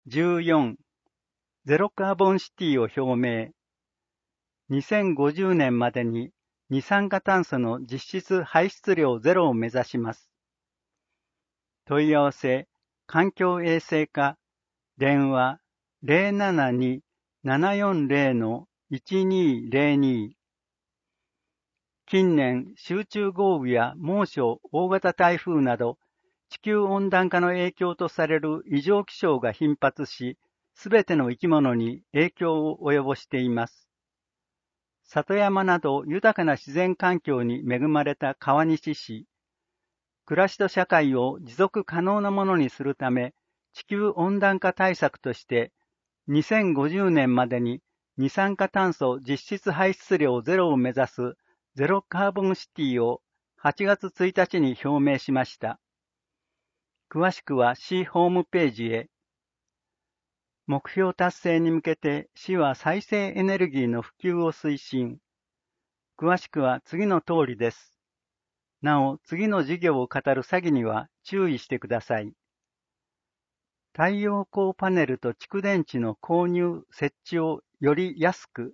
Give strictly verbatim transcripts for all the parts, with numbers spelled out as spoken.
じゅうよん、ゼロカーボンシティを表明。にせんごじゅうねんまでに二酸化炭素の実質排出量ゼロを目指します。問い合わせ、環境衛生課、電話 ゼロななに ななよんゼロ いちにゼロに。近年、集中豪雨や猛暑、大型台風など、地球温暖化の影響とされる異常気象が頻発し、すべての生き物に影響を及ぼしています。里山など豊かな自然環境に恵まれた川西市、暮らしと社会を持続可能なものにするため、地球温暖化対策として、にせんごじゅうねんまでに二酸化炭素実質排出量ゼロを目指すゼロカーボンシティをはちがつついたちに表明しました。詳しくは市ホームページへ。目標達成に向けて市は再生エネルギーの普及を推進。詳しくは次の通りです。なお、次の事業を語る詐欺には注意してください。太陽光パネルと蓄電池の購入・設置をより安く。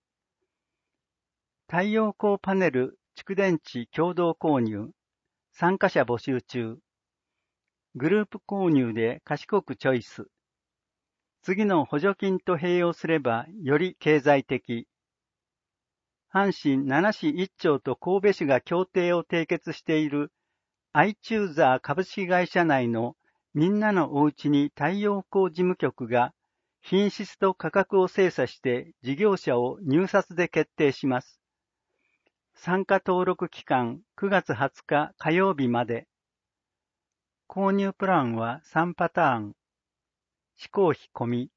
太陽光パネル・蓄電池共同購入。参加者募集中。グループ購入で賢くチョイス。次の補助金と併用すればより経済的。阪神七市一町と神戸市が協定を締結しているアイチューザー株式会社内のみんなのおうちに太陽光事務局が品質と価格を精査して事業者を入札で決定します。参加登録期間くがつはつか火曜日まで。購入プランはさんパターン。施工費込み。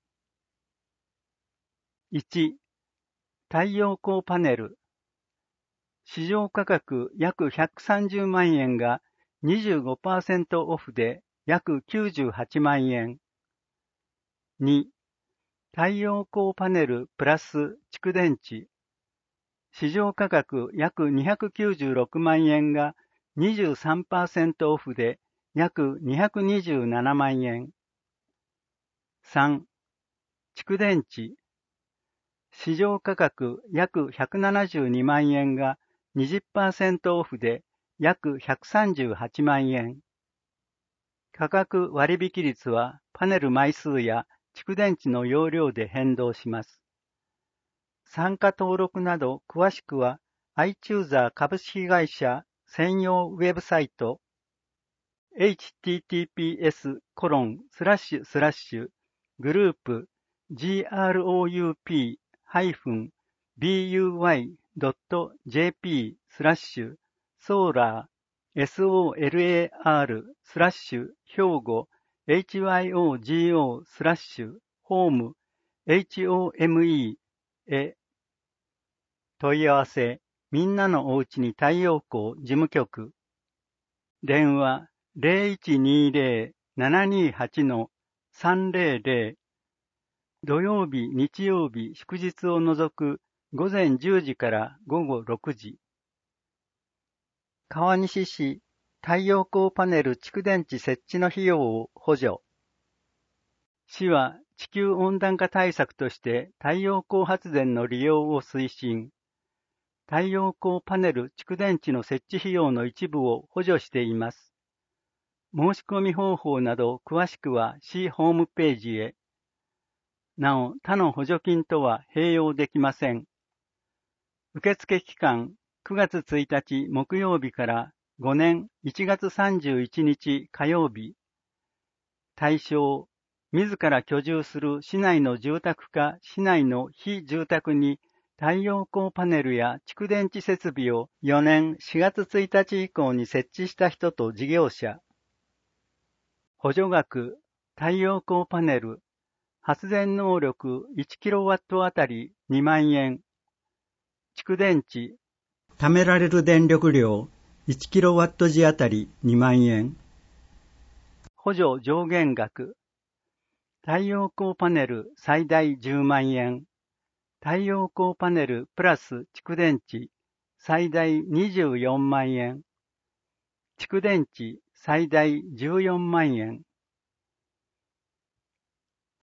いち、太陽光パネル。市場価格約ひゃくさんじゅうまんえんが にじゅうごパーセント オフで約きゅうじゅうはちまんえん。に、太陽光パネルプラス蓄電池。市場価格約にひゃくきゅうじゅうろくまんえんが にじゅうさんパーセント オフで約にひゃくにじゅうななまんえん。さん、蓄電池。市場価格約ひゃくななじゅうにまんえんが にじゅっパーセント オフで約ひゃくさんじゅうはちまんえん。価格割引率はパネル枚数や蓄電池の容量で変動します。参加登録など詳しくは アイチューザー株式会社専用ウェブサイト エイチティーティーピーエスコロンスラッシュスラッシュグループ グループ ハイフン ビーユーワイ ドット ジェーピー スラッシュソーラー ソラー スラッシュ兵庫 エイチワイオージーオー スラッシュホーム ホーム へ問い合わせみんなのおうちに太陽光事務局電話 ゼロいちにゼロ ななにはち さんゼロゼロ土曜日、日曜日、祝日を除く午前じゅうじから午後ろくじ。川西市太陽光パネル蓄電池設置の費用を補助。市は地球温暖化対策として太陽光発電の利用を推進。太陽光パネル蓄電池の設置費用の一部を補助しています。申し込み方法など詳しくは市ホームページへ。なお、他の補助金とは併用できません。受付期間くがつついたち木曜日からごねんいちがつさんじゅういちにち火曜日。対象、自ら居住する市内の住宅か市内の非住宅に太陽光パネルや蓄電池設備をよねんしがつついたち以降に設置した人と事業者。補助額、太陽光パネル、発電能力いちキロワットあたりにまんえん。蓄電池、貯められる電力量いちキロワット時あたりにまんえん。補助上限額、太陽光パネル最大じゅうまんえん。太陽光パネルプラス蓄電池最大にじゅうよんまんえん。蓄電池最大じゅうよんまんえん。